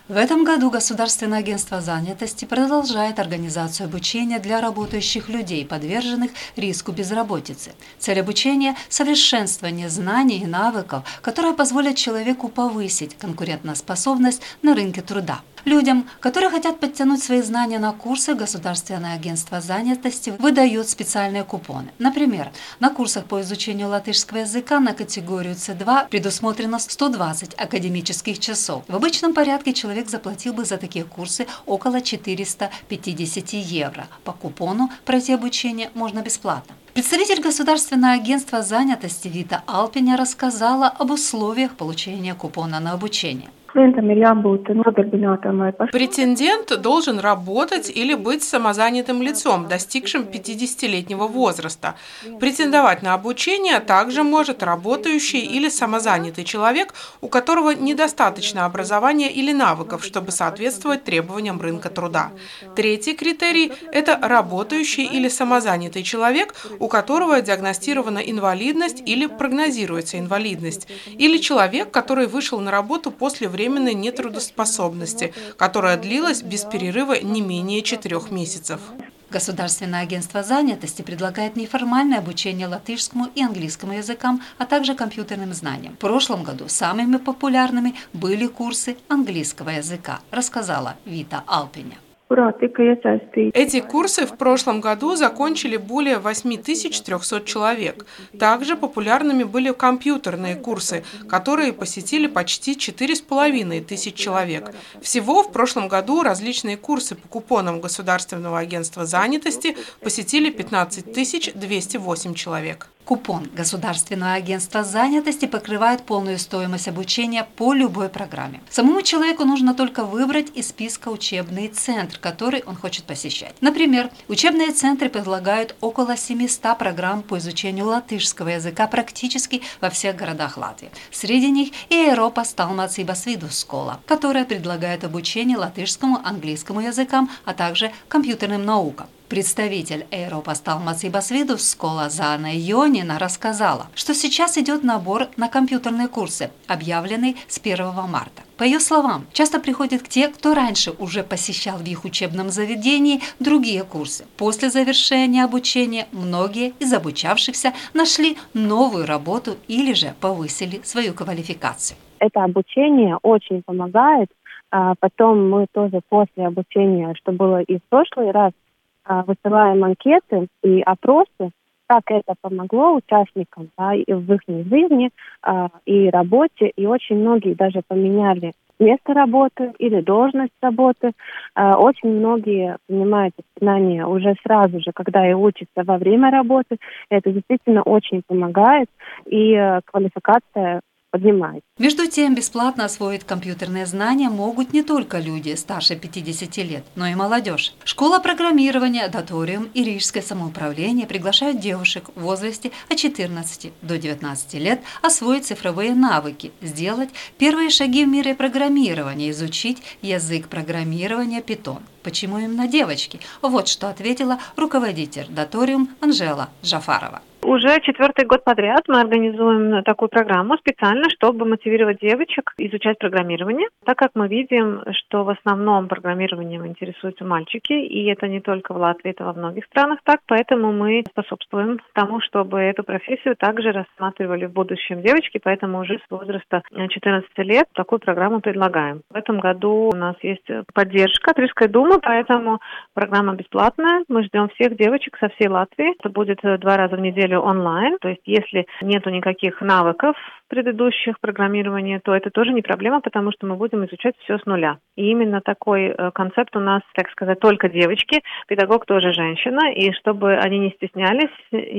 В этом году Государственное агентство занятости продолжает организацию обучения для работающих людей, подверженных риску безработицы. Цель обучения – совершенствование знаний и навыков, которые позволят человеку повысить конкурентоспособность на рынке труда. Людям, которые хотят подтянуть свои знания на курсы, Государственное агентство занятости выдает специальные купоны. Например, на курсах по изучению латышского языка на категорию С2 предусмотрено 120 академических часов. В обычном порядке человек заплатил бы за такие курсы около 450 евро. По купону пройти обучение можно бесплатно. Представитель Государственного агентства занятости Вита Алпиня рассказала об условиях получения купона на обучение. Претендент должен работать или быть самозанятым лицом, достигшим 50-летнего возраста. Претендовать на обучение также может работающий или самозанятый человек, у которого недостаточно образования или навыков, чтобы соответствовать требованиям рынка труда. Третий критерий – это работающий или самозанятый человек, у которого диагностирована инвалидность или прогнозируется инвалидность, или человек, который вышел на работу после временной нетрудоспособности, которая длилась без перерыва не менее 4 месяцев. Государственное агентство занятости предлагает неформальное обучение латышскому и английскому языкам, а также компьютерным знаниям. В прошлом году самыми популярными были курсы английского языка, рассказала Вита Алпиня. Эти курсы в прошлом году закончили более 8300 человек. Также популярными были компьютерные курсы, которые посетили почти 4500 человек. Всего в прошлом году различные курсы по купонам Государственного агентства занятости посетили 15208 человек. Купон Государственного агентства занятости покрывает полную стоимость обучения по любой программе. Самому человеку нужно только выбрать из списка учебный центр, который он хочет посещать. Например, учебные центры предлагают около 700 программ по изучению латышского языка практически во всех городах Латвии. Среди них и Eiropas Talmācības Vidusskola, которая предлагает обучение латышскому, английскому языкам, а также компьютерным наукам. Представитель Eiropas Talmācības Vidusskola Зана Йонина рассказала, что сейчас идет набор на компьютерные курсы, объявленный с 1 марта. По ее словам, часто приходят те, кто раньше уже посещал в их учебном заведении другие курсы. После завершения обучения многие из обучавшихся нашли новую работу или же повысили свою квалификацию. Это обучение очень помогает. Потом мы тоже после обучения, что было и в прошлый раз, высылаем анкеты и опросы, как это помогло участникам, и в их жизни, и работе. И очень многие даже поменяли место работы или должность работы. Очень многие принимают знания уже сразу же, когда и учатся во время работы. Это действительно очень помогает, и квалификация поднимает. Между тем, бесплатно освоить компьютерные знания могут не только люди старше 50 лет, но и молодежь. Школа программирования, Даториум и Рижское самоуправление приглашают девушек в возрасте от 14 до 19 лет освоить цифровые навыки, сделать первые шаги в мире программирования, изучить язык программирования Python. Почему именно девочки? Вот что ответила руководитель Даториум Анжела Джафарова. Уже 4-й год подряд мы организуем такую программу специально, чтобы мотивировать девочек изучать программирование, так как мы видим, что в основном программированием интересуются мальчики, и это не только в Латвии, это во многих странах так, поэтому мы способствуем тому, чтобы эту профессию также рассматривали в будущем девочки, поэтому уже с возраста 14 лет такую программу предлагаем. В этом году у нас есть поддержка от Рижской думы, поэтому программа бесплатная. Мы ждем всех девочек со всей Латвии. Это будет 2 раза в неделю онлайн, то есть если нету никаких навыков предыдущих программирования, то это тоже не проблема, потому что мы будем изучать все с нуля. И именно такой концепт у нас, так сказать, только девочки, педагог тоже женщина, и чтобы они не стеснялись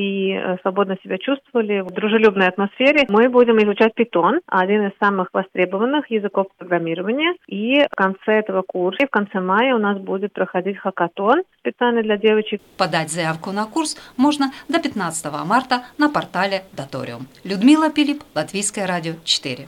и свободно себя чувствовали в дружелюбной атмосфере, мы будем изучать Python, один из самых востребованных языков программирования, и в конце этого курса, в конце мая у нас будет проходить хакатон специально для девочек. Подать заявку на курс можно до 15 марта на портале Даториум. Людмила Пилип, Латвийское радио 4.